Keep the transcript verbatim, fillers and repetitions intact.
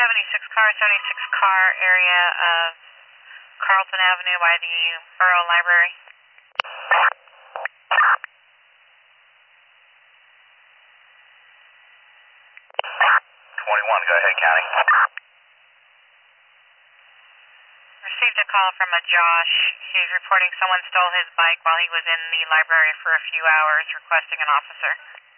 seventy-six car, seventy-six car area of Carlton Avenue by the Borough Library. twenty-one, go ahead, County. Received a call from a Josh. He's reporting someone stole his bike while he was in the library for a few hours, requesting an officer.